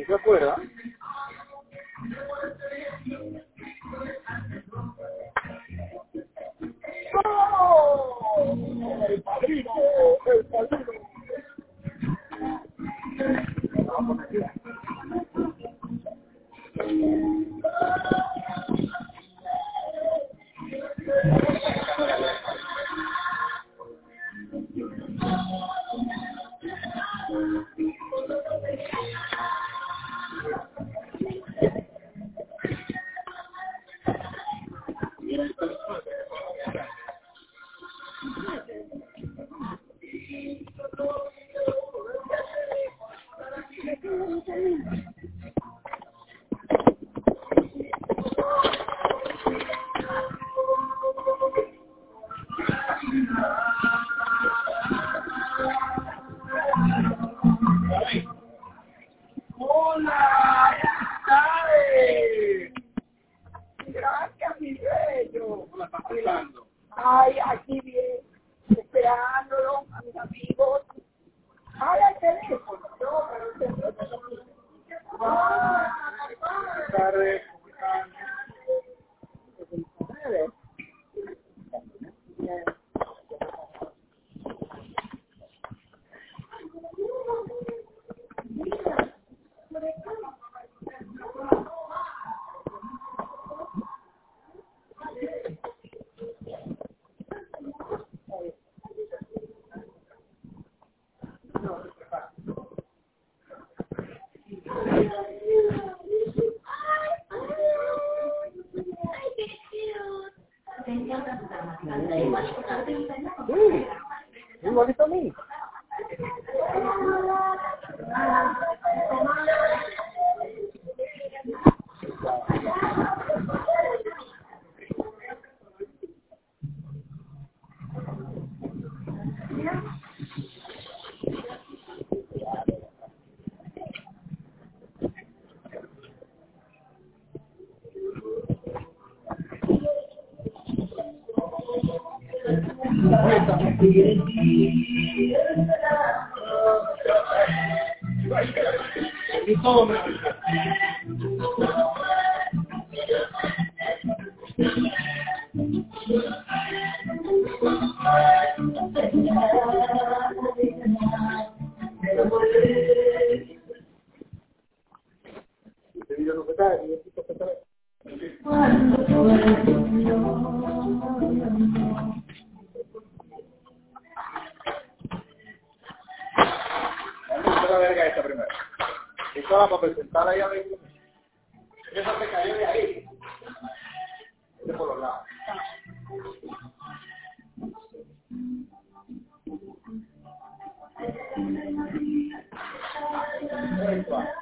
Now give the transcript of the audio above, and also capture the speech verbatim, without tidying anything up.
¿Se acuerda? ¡Oh! ¡El padrino! ¡El padrino! ¡Hola! ¡Ay! Gracias, mi bello. ¿Cómo la estás pasando? Ay, aquí bien, esperándolo a mis amigos. Ay, el teléfono. No, pero el teléfono. Ah, buenas tardes. Sí, igualito a mí. Y todo me este video no se cae, y esto se cae. Vamos a la verga esta primero. Esta va para presentar ahí a ver. Esa se cayó de ahí. Este por los lados. Esto.